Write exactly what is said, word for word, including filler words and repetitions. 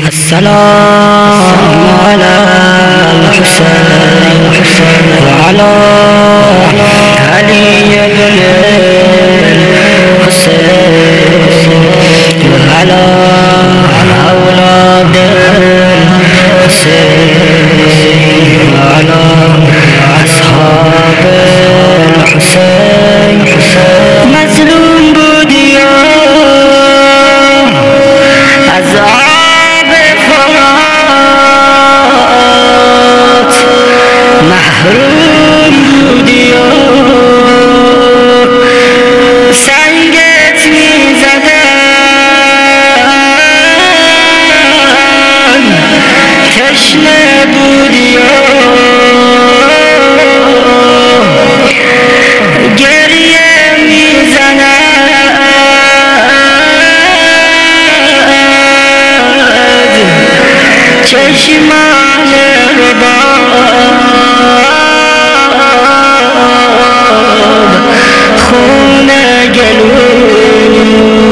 السلام على الحسين وعلى علي بن الحسين وعلى أولاد الحسين وعلى أصحاب الحسين مظلوم بود یا عذاب فرات محروم بود یا سنگت می زدن تشنه بود یا گریه می زند چشمان رباب خون گلو